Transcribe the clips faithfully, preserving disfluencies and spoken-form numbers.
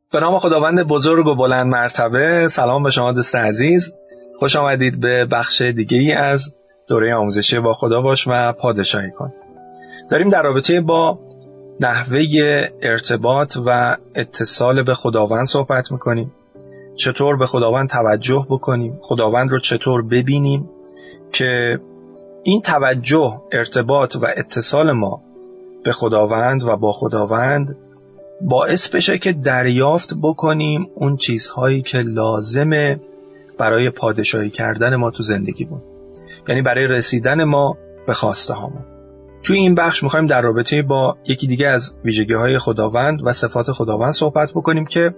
به نام خداوند بزرگ و بلند مرتبه. سلام به شما دوست عزیز، خوش آمدید به بخش دیگه ای از دوره آموزشی با خدا باش و پادشاهی کن. داریم در رابطه با نحوه ارتباط و اتصال به خداوند صحبت میکنیم. چطور به خداوند توجه بکنیم، خداوند رو چطور ببینیم که این توجه، ارتباط و اتصال ما به خداوند و با خداوند باعث بشه که دریافت بکنیم اون چیزهایی که لازمه برای پادشاهی کردن ما تو زندگیمون، یعنی برای رسیدن ما به خواسته هامون. توی این بخش میخوایم در رابطه با یکی دیگه از ویژگی‌های خداوند و صفات خداوند صحبت بکنیم که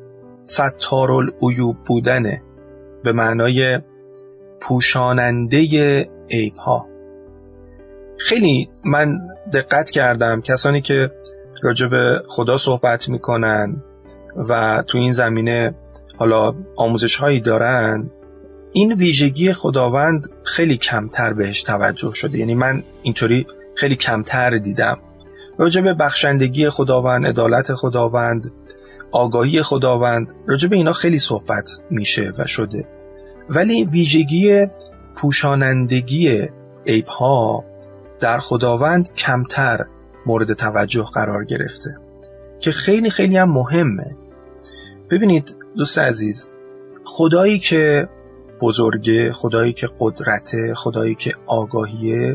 ستارالعیوب بودنه، به معنای پوشاننده عیب‌ها. خیلی من دقت کردم کسانی که راجع به خدا صحبت میکنن و تو این زمینه حالا آموزش هایی دارن، این ویژگی خداوند خیلی کمتر بهش توجه شده. یعنی من اینطوری خیلی کمتر دیدم راجع به بخشندگی خداوند، عدالت خداوند، آگاهی خداوند، راجع به اینا خیلی صحبت میشه و شده، ولی ویژگی پوشانندگی عیب‌ها در خداوند کمتر مورد توجه قرار گرفته که خیلی خیلی هم مهمه. ببینید دوست عزیز، خدایی که بزرگه، خدایی که قدرته، خدایی که آگاهیه،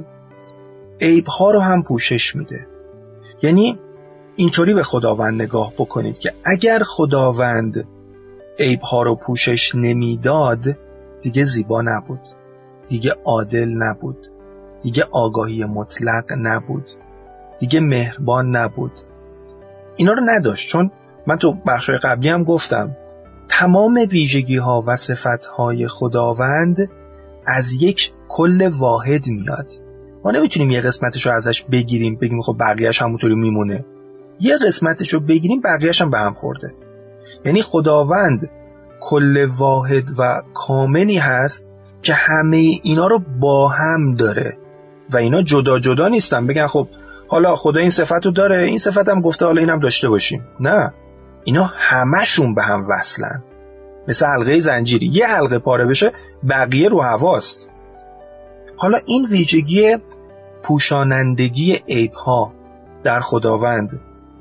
عیب‌ها رو هم پوشش میده. یعنی اینطوری به خداوند نگاه بکنید که اگر خداوند عیب‌ها رو پوشش نمیداد، دیگه زیبا نبود، دیگه عادل نبود، دیگه آگاهی مطلق نبود، دیگه مهربان نبود. اینا رو نداشت، چون من تو بخشای قبلی هم گفتم تمام ویژگی ها و صفت های خداوند از یک کل واحد میاد. ما نمیتونیم یه قسمتش رو ازش بگیریم بگیم خب بقیهش همونطوری میمونه، یه قسمتش رو بگیریم بقیهش هم به هم خورده. یعنی خداوند کل واحد و کاملی هست که همه اینا رو با هم داره و اینا جدا جدا نیستن بگن خب حالا خدا این صفت رو داره، این صفت هم گفته حالا اینم داشته باشیم. نه، اینا همشون به هم وصلن، مثل حلقه زنجیری، یه حلقه پاره بشه بقیه رو هواست. حالا این ویژگی پوشانندگی عیب‌ها در خداوند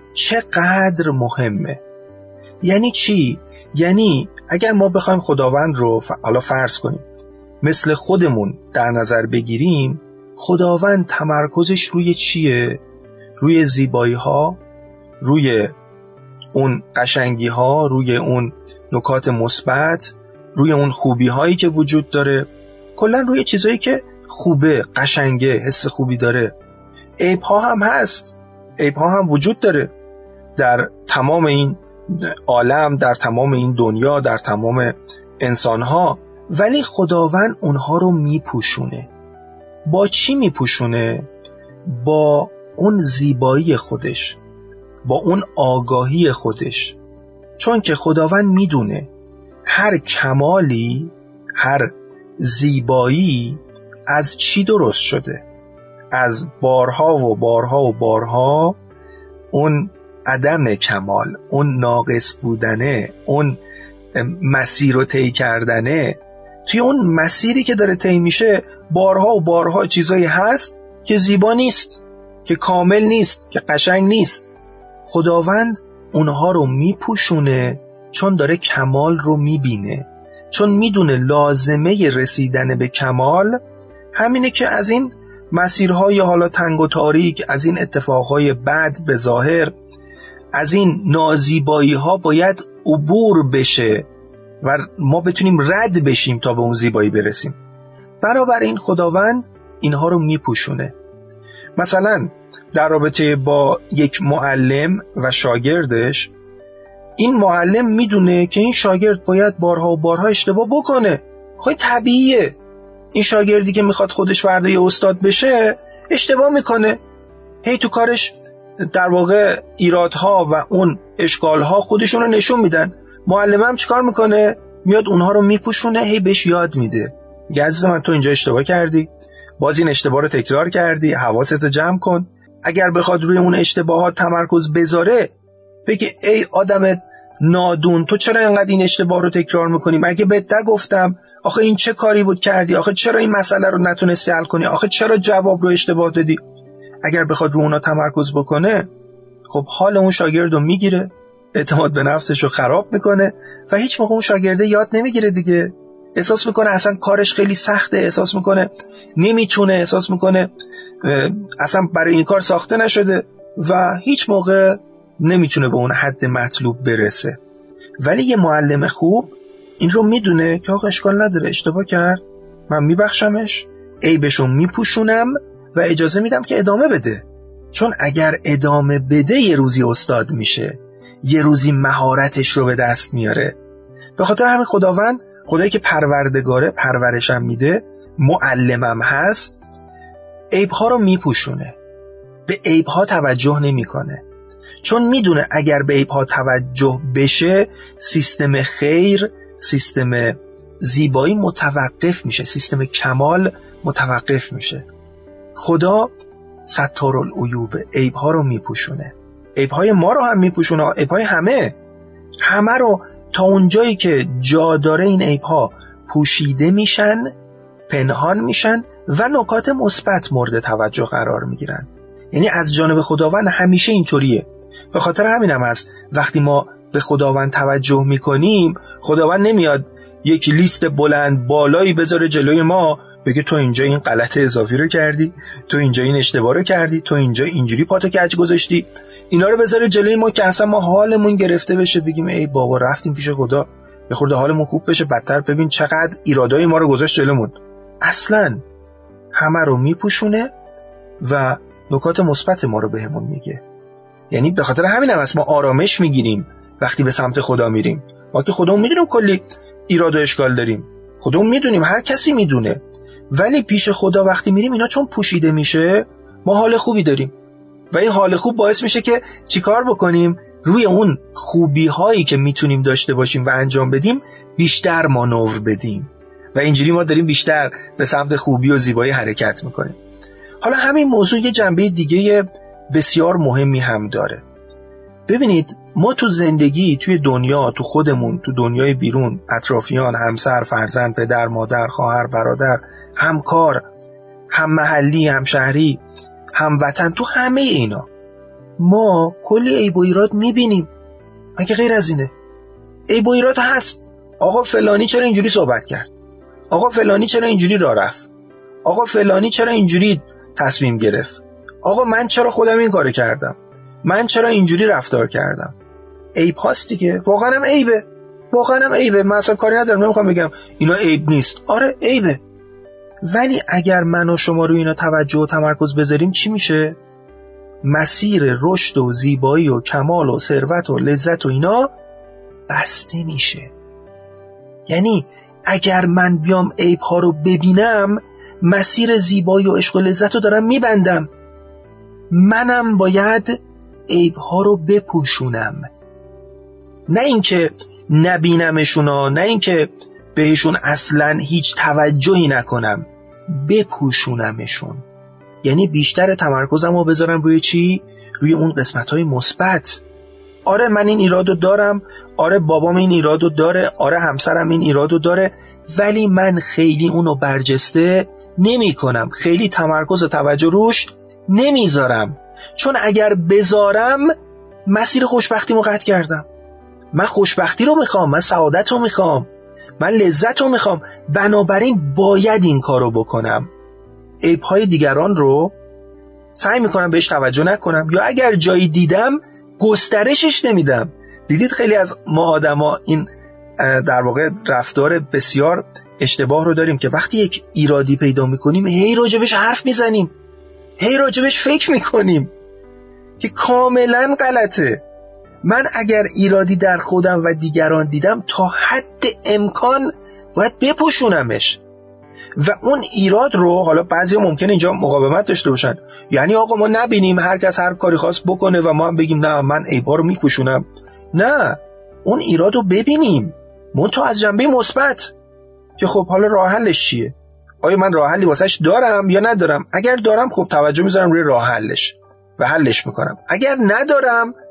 چقدر مهمه. یعنی چی؟ یعنی اگر ما بخوایم خداوند رو حالا فرض کنیم مثل خودمون در نظر بگیریم، خداوند تمرکزش روی چیه؟ روی زیبایی ها، روی اون قشنگی ها، روی اون نکات مثبت، روی اون خوبی هایی که وجود داره، کلا روی چیزایی که خوبه، قشنگه، حس خوبی داره. عیب ها هم هست، عیب ها هم وجود داره در تمام این عالم، در تمام این دنیا، در تمام انسان ها، ولی خداوند اونها رو میپوشونه. با چی میپوشونه؟ با اون زیبایی خودش، با اون آگاهی خودش. چون که خداوند میدونه هر کمالی، هر زیبایی از چی درست شده؟ از بارها و بارها و بارها اون عدم کمال، اون ناقص بودنه، اون مسیر رو طی کردنه. توی اون مسیری که داره طی میشه بارها و بارها چیزایی هست که زیبا نیست، که کامل نیست، که قشنگ نیست. خداوند اونها رو میپوشونه چون داره کمال رو میبینه، چون میدونه لازمه رسیدن به کمال همینه که از این مسیرهای حالا تنگ و تاریک، از این اتفاقهای بد به ظاهر، از این نازیبایی ها باید عبور بشه و ما بتونیم رد بشیم تا به اون زیبایی برسیم. برابر این خداوند اینها رو میپوشونه. مثلا در رابطه با یک معلم و شاگردش، این معلم میدونه که این شاگرد باید بارها و بارها اشتباه بکنه. خب طبیعیه، این شاگردی که میخواد خودش فردا یه استاد بشه اشتباه میکنه، هی تو کارش در واقع ایرادها و اون اشکالها خودشون رو نشون میدن. معلم هم چیکار میکنه؟ میاد اونها رو میپوشونه، هی بهش یاد میده، میگه عزیز من تو اینجا اشتباه کردی، باز این اشتباه رو تکرار کردی، حواستو جمع کن. اگر بخواد روی اون اشتباهات تمرکز بذاره، بگه ای آدم نادون تو چرا اینقدر این اشتباه رو تکرار میکنی؟ مگه بهت نگفتم؟ آخه این چه کاری بود کردی؟ آخه چرا این مسئله رو نتونستی حل کنی؟ آخه چرا جواب رو اشتباه دادی؟ اگر بخواد رو اونا تمرکز بکنه، خب حال اون شاگرد رو میگیره، اعتماد به نفسش رو خراب میکنه و هیچ موقع اون شاگرده یاد نمیگیره دیگه. احساس میکنه اصلا کارش خیلی سخته، احساس میکنه نمیتونه، احساس میکنه اصلا برای این کار ساخته نشده و هیچ موقع نمیتونه به اون حد مطلوب برسه. ولی یه معلم خوب این رو میدونه که آقا اشکال نداره، اشتباه کرد، من میبخشمش، عیبشو میپوشونم و اجازه میدم که ادامه بده. چون اگر ادامه بده یه روزی استاد میشه، یه روزی مهارتش رو به دست میاره. به خاطر همین خداوند، خدایی که پروردگاره، پرورشم میده، معلمم هست، عیبها رو میپوشونه، به عیبها توجه نمیکنه. چون میدونه اگر به عیبها توجه بشه سیستم خیر، سیستم زیبایی متوقف میشه، سیستم کمال متوقف میشه. خدا ستارالعیوب، عیبها رو میپوشونه، عیبهای ما رو هم میپوشونه، عیبهای همه همه رو، تا اونجایی که جا داره این عیبها پوشیده میشن، پنهان میشن و نکات مثبت مورد توجه قرار میگیرن. یعنی از جانب خداوند همیشه اینطوریه. به خاطر همینم هست وقتی ما به خداوند توجه میکنیم، خداوند نمیاد یک لیست بلند بالایی بذاره جلوی ما بگه تو اینجا این غلط اضافی رو کردی، تو اینجا این اشتباه رو کردی، تو اینجا اینجوری پاتو کج گذاشتی، اینا رو بذاره جلوی ما که اصلا ما حالمون گرفته بشه، بگیم ای بابا رفتیم پیش خدا یه خورده حالمون خوب بشه، بدتر ببین چقدر ایرادای ما رو گذاشت جلومون. اصلا همه رو میپوشونه و نکات مثبت ما رو بهمون میگه. یعنی به خاطر همین هم است ما آرامش میگیریم وقتی به سمت خدا میریم. ما که خودمون میدونیم کلی ایراد و اشکال داریم، خودمون میدونیم، هر کسی میدونه، ولی پیش خدا وقتی میریم اینا چون پوشیده میشه ما حال خوبی داریم و این حال خوب باعث میشه که چیکار بکنیم؟ روی اون خوبی هایی که میتونیم داشته باشیم و انجام بدیم بیشتر مانور بدیم و اینجوری ما داریم بیشتر به سمت خوبی و زیبایی حرکت میکنیم. حالا همین موضوع یه جنبه دیگه بسیار مهمی هم داره. ببینید ما تو زندگی، توی دنیا، تو خودمون، تو دنیای بیرون، اطرافیان، همسر، فرزند، پدر، مادر، خواهر، برادر، همکار، هم محلی، هم شهری، هم وطن، تو همه اینا ما کلی عیب و ایراد میبینیم. مگه غیر از اینه؟ عیب و ایراد هست. آقا فلانی چرا اینجوری صحبت کرد؟ آقا فلانی چرا اینجوری راه رفت؟ آقا فلانی چرا اینجوری تصمیم گرفت؟ آقا من چرا خودم این کارو کردم؟ من چرا اینجوری رفتار کردم؟ عیب هست دیگه، واقعا هم عیبه، واقعا هم عیبه. من اصلا کاری ندارم، نمیخوام بگم اینا عیب نیست، آره عیبه. ولی اگر من و شما روی اینا توجه و تمرکز بذاریم چی میشه؟ مسیر رشد و زیبایی و کمال و ثروت و لذت و اینا بسته میشه. یعنی اگر من بیام عیب ها رو ببینم، مسیر زیبایی و عشق و لذت رو دارم میبندم. منم باید عیب ها رو بپوشونم، نه اینکه نبینمشونا، نه اینکه بهشون اصلا هیچ توجهی نکنم، بپوشونمشون. یعنی بیشتر تمرکزم رو بذارم روی چی؟ روی اون قسمت های مثبت. آره من این ایرادو دارم، آره بابام این ایرادو داره، آره همسرم این ایرادو داره، ولی من خیلی اونو برجسته نمی کنم، خیلی تمرکز و توجه روش نمیذارم. چون اگر بذارم مسیر خوشبختی رو قطع کردم. من خوشبختی رو میخوام، من سعادت رو میخوام، من لذت رو میخوام، بنابراین باید این کارو بکنم. عیب‌های دیگران رو سعی میکنم بهش توجه نکنم، یا اگر جایی دیدم گسترشش نمیدم. دیدید خیلی از ما آدما این در واقع رفتار بسیار اشتباه رو داریم که وقتی یک ایرادی پیدا میکنیم هی راجبش حرف میزنیم، هی راجبش فکر میکنیم که کاملا غلطه. من اگر ایرادی در خودم و دیگران دیدم تا حد امکان باید بپوشونمش و اون ایراد رو، حالا بعضی ممکنه اینجا مقاومت داشته باشن، یعنی آقا ما نبینیم، هر کس هر کاری خواست بکنه و ما هم بگیم نه من عیبا رو میپوشونم. نه، اون ایراد رو ببینیم، منتها از جنبه مثبت که خب حالا راه حلش چیه؟ آیا من راه حلی واسش دارم یا ندارم؟ اگر دارم خب توجه میذارم روی راه حلش و حلش میکنم. اگر ندارم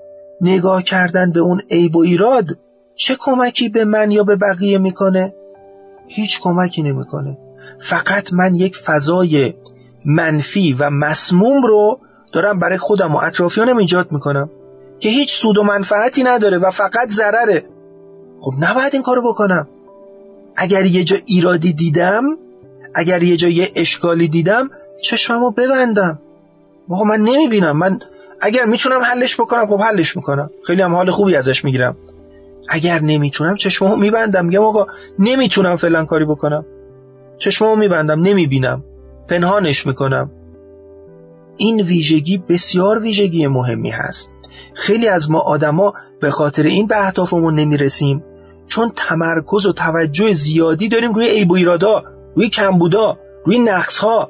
نگاه کردن به اون عیب و ایراد چه کمکی به من یا به بقیه میکنه؟ هیچ کمکی نمیکنه. فقط من یک فضای منفی و مسموم رو دارم برای خودم و اطرافیانم ایجاد میکنم که هیچ سود و منفعتی نداره و فقط ضرره. خب نباید این کارو بکنم. اگر یه جا ایرادی دیدم، اگر یه جا یه اشکالی دیدم، چشممو ببندم. آقا من نمیبینم، من اگر میتونم حلش بکنم خب حلش میکنم، خیلی هم حال خوبی ازش میگیرم. اگر نمیتونم چشممو میبندم، میگم آقا نمیتونم فلان کاری بکنم، چشممو میبندم، نمیبینم، پنهانش میکنم. این ویژگی بسیار ویژگی مهمی هست. خیلی از ما آدما به خاطر این به اهدافمون نمیرسیم چون تمرکز و توجه زیادی داریم روی عیب و ایرادا، روی کمبودا، روی نقصها.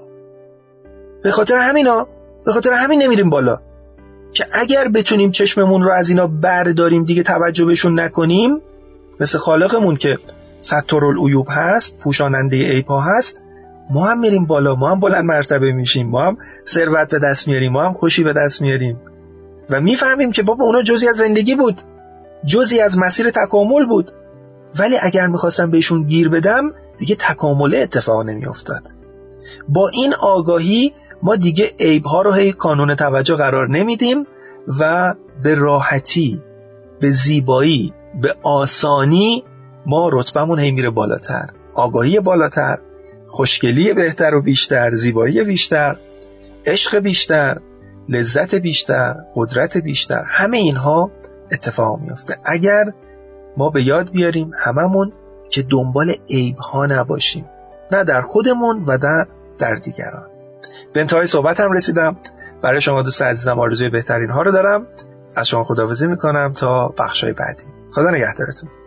به خاطر همینا به خاطر همین نمیریم بالا. که اگر بتونیم چشممون رو از اینا برداریم، دیگه توجه بهشون نکنیم، مثل خالقمون که سترالعیوب هست، پوشاننده عیب‌ها هست، ما هم میریم بالا، ما هم بلند مرتبه میشیم، ما هم ثروت به دست میاریم، ما هم خوشی به دست میاریم و میفهمیم که بابا اونا جزئی از زندگی بود، جزئی از مسیر تکامل بود. ولی اگر میخواستم بهشون گیر بدم دیگه تکامل اتفاق نمیافتاد. با این آگاهی ما دیگه عیب‌ها رو هی کانون توجه قرار نمیدیم و به راحتی، به زیبایی، به آسانی ما رتبمون هی میره بالاتر. آگاهی بالاتر، خوشگلی بهتر و بیشتر، زیبایی بیشتر، عشق بیشتر، لذت بیشتر، قدرت بیشتر، همه اینها اتفاق میفته اگر ما به یاد بیاریم هممون که دنبال عیب‌ها نباشیم، نه در خودمون و نه در دیگران. به انتهای صحبتم رسیدم. برای شما دوست عزیزم آرزوی بهترین ها رو دارم. از شما خداحافظی میکنم تا بخشای بعدی. خدا نگهدارتون.